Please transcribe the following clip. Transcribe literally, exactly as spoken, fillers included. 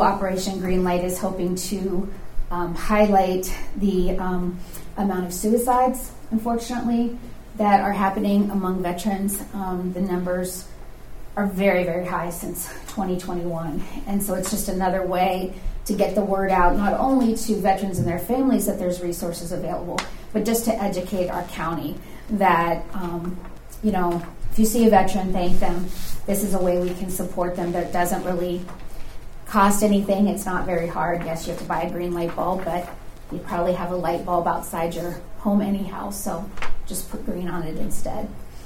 Operation Greenlight is hoping to um, highlight the um, amount of suicides, unfortunately, that are happening among veterans. Um, the numbers are very, very high since twenty twenty-one. And so it's just another way to get the word out, not only to veterans and their families that there's resources available, but just to educate our county that, um, you know, if you see a veteran, thank them. This is a way we can support them that doesn't really cost anything. It's not very hard. Yes, you have to buy a green light bulb, but you probably have a light bulb outside your home anyhow, so just put green on it instead.